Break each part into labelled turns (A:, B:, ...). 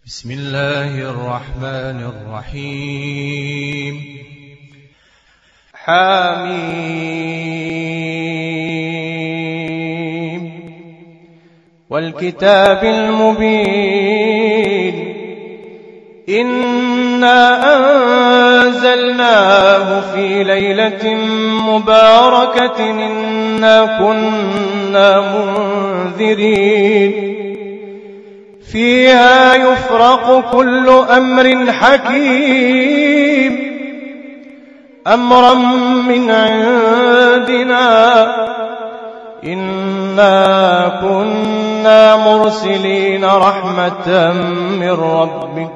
A: بسم الله الرحمن الرحيم. حميم والكتاب المبين إنا أنزلناه في ليلة مباركة إنا كنا منذرين فيها يفرق كل أمر حكيم أمرا من عندنا إنا كنا مرسلين رحمة من ربك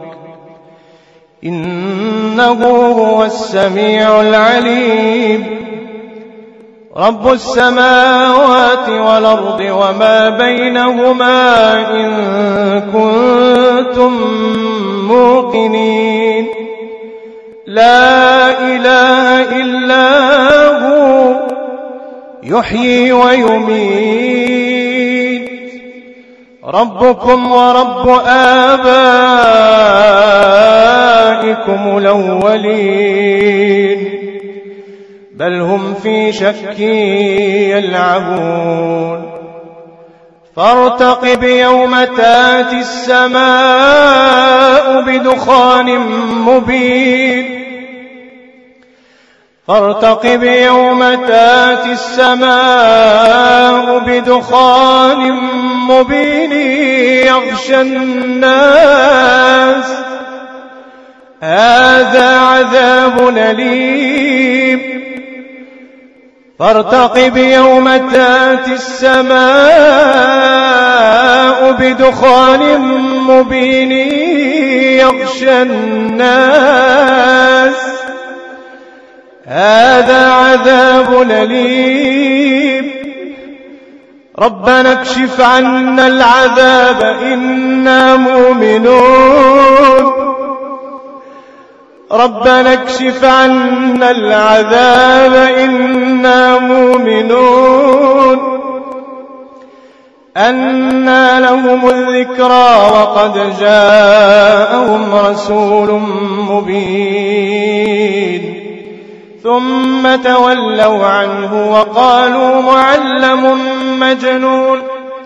A: إنه هو السميع العليم رب السماوات والأرض وما بينهما إن كنتم موقنين لا إله إلا هو يحيي ويميت ربكم ورب آبائكم الأولين بل هم في شك يلعبون فارتقب يوم تاتي السماء بدخان مبين فارتقب يوم تاتي السماء بدخان مبين يغشى الناس هذا عذاب أليم فارتقب يوم تاتي السماء بدخان مبين يغشى الناس هذا عذاب أليم ربنا اكشف عنا العذاب إنا مؤمنون ربنا اكشف عنا العذاب إنا مؤمنون أنى لهم الذكرى وقد جاءهم رسول مبين ثم تولوا عنه وقالوا معلم مجنون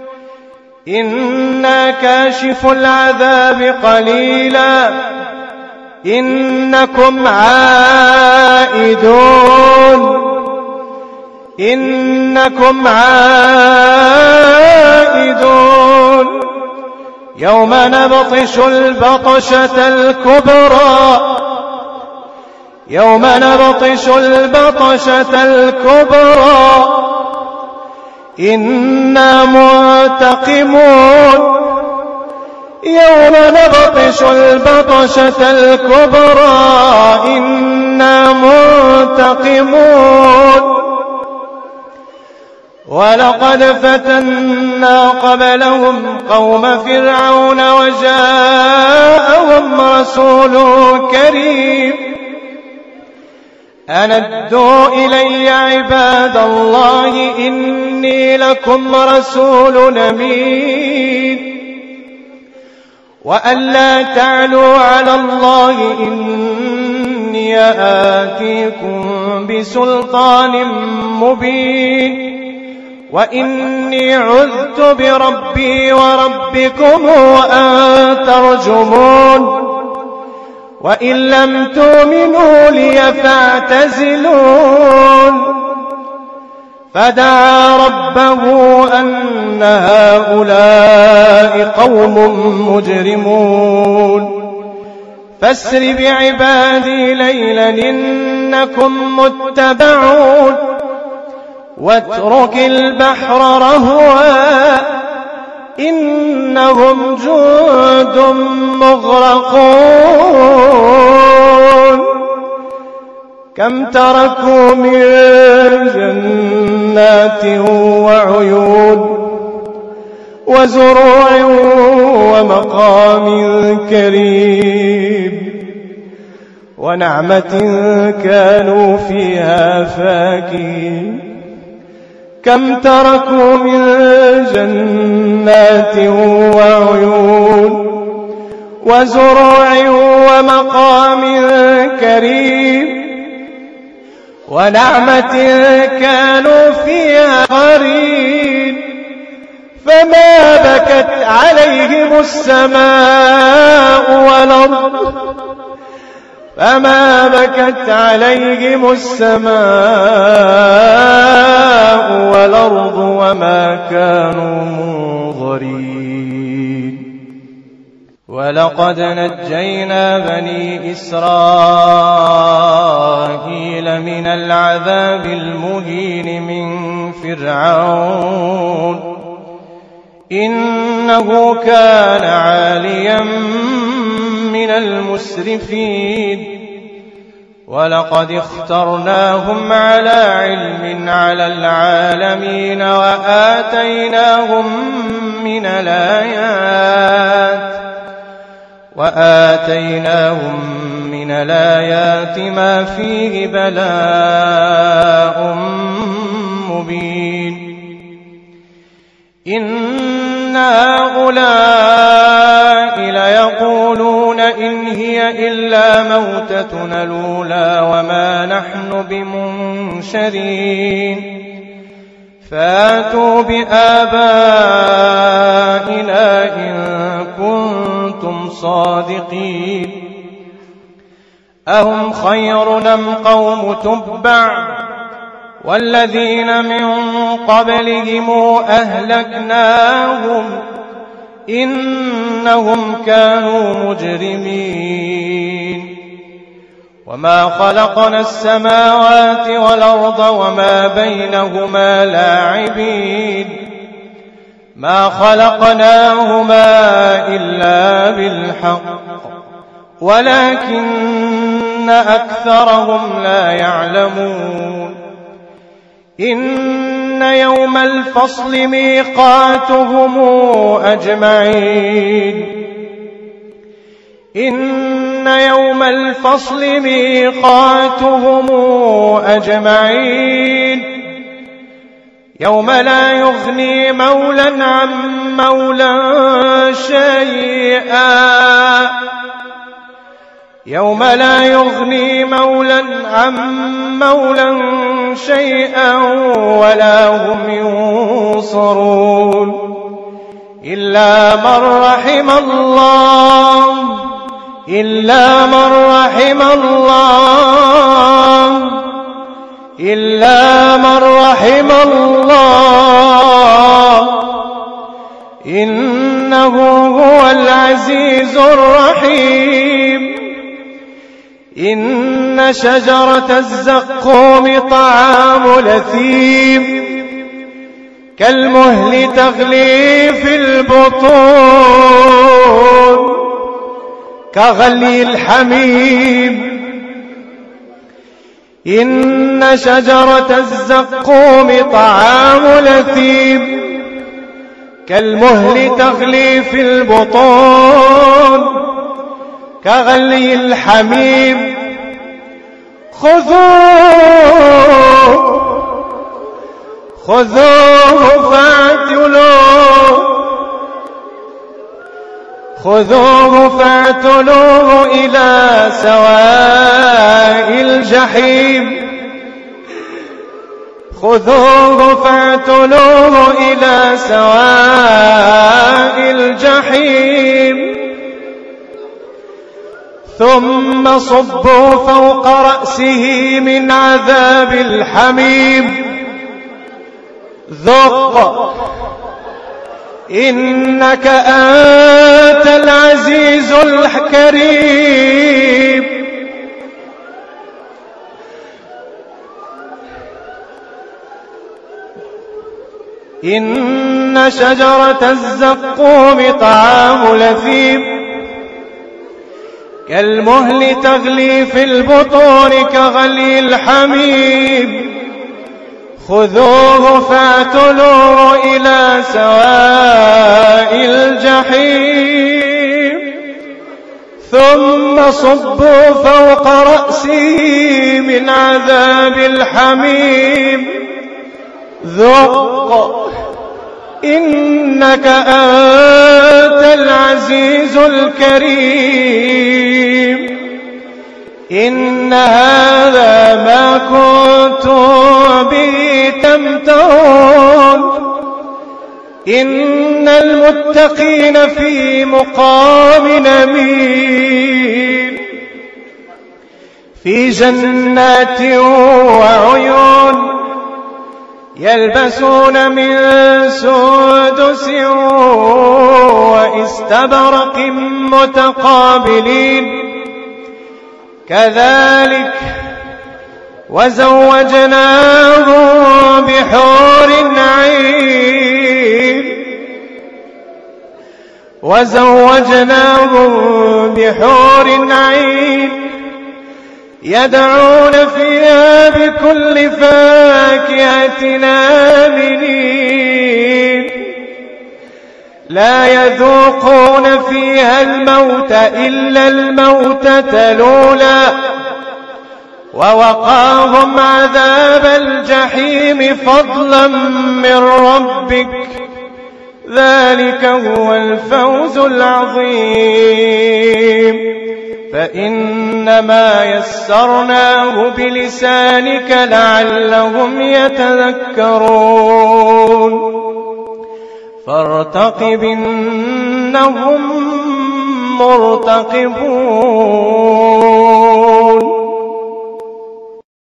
A: إنا كاشف العذاب قليلا إنكم عائدون يوم نبطش البطشة الكبرى إنا منتقمون يوم نبطش البطشة الكبرى إنا منتقمون ولقد فتنا قبلهم قوم فرعون وجاءهم رسول كريم أن ادوا إلي عباد الله إني لكم رسول أمين وأن لا تعلوا على الله إني آتيكم بسلطان مبين وإني عذت بربي وربكم أن ترجمون وإن لم تؤمنوا لي فاعتزلون فدعا ربه أن هؤلاء قوم مجرمون فاسر بعبادي ليلا إنكم متبعون واترك البحر رهوا إنهم جند مغرقون كم تركوا من جنات وعيون وزروع ومقام كريم ونعمة كانوا فيها فاكهين كم تركوا من جنات وعيون وزروع ومقام كريم ونعمة كانوا فيها قرين فما بكت عليهم السماء والأرض وما كانوا منظرين. ولقد نجينا بني إسرائيل من العذاب المهين من فرعون إنه كان عاليا من المسرفين ولقد اخترناهم على علم على العالمين وآتيناهم من الآيات ما فيه بلاء مبين. إن هؤلاء ليقولون إن هي إلا موتتنا الأولى وما نحن بمنشرين فاتوا بآبائنا إن كنتم صادقين. أهم خير أم قوم تبع والذين من قبلهم أهلكناهم إنهم كانوا مجرمين. وما خلقنا السماوات والأرض وما بينهما لاعبين ما خلقناهما إلا بالحق ولكن أكثرهم لا يعلمون. إن يوم الفصل ميقاتهم أجمعين يوم لا يغني مولا عن مولا شيئا ولا هم ينصرون إلا من رحم الله إنه هو العزيز الرحيم. إن شجرة الزقوم طعام الأثيم كالمهل تغلي في البطون كغلي الحميم. إن شجرة الزقوم طعام الأثيم كالمهل تغلي في البطون كغلي الحميم. خذوه فاعتلوه إلى سواء الجحيم ثم صبوا فوق رأسه من عذاب الحميم ذق إنك أنت العزيز الكريم. إن شجرة الزقوم طعام الأثيم كالمهل تغلي في البطون كغلي الحميم. خذوه فاعتلوه إلى سواء الجحيم ثم صبوا فوق رأسه من عذاب الحميم ذق إنك أنت العزيز الكريم. إن هذا ما كنتم به تمترون. إن المتقين في مقام أمين في جنات وعيون يلبسون من سندس واستبرق متقابلين كذلك وزوجناهم بحور عين يدعون فيها بكل فاكهة آمنين لا يذوقون فيها الموت إلا الموتة الأولى ووقاهم عذاب الجحيم فضلا من ربك ذلك هو الفوز العظيم. فإنما يسرناه بلسانك لعلهم يتذكرون فارتقب إنهم مرتقبون.